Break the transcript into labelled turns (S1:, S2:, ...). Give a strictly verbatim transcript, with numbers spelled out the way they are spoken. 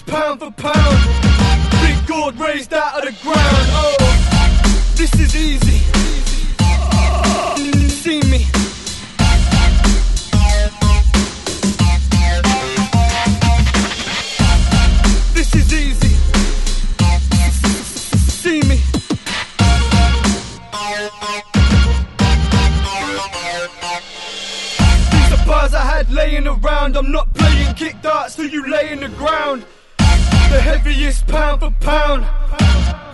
S1: heaviest pound for pound. Big gourd raised out of the ground. Oh, this is easy. See me. This is easy. See me. These are bars I had laying around. I'm not playing kick darts till you lay in the ground. The heaviest pound for pound.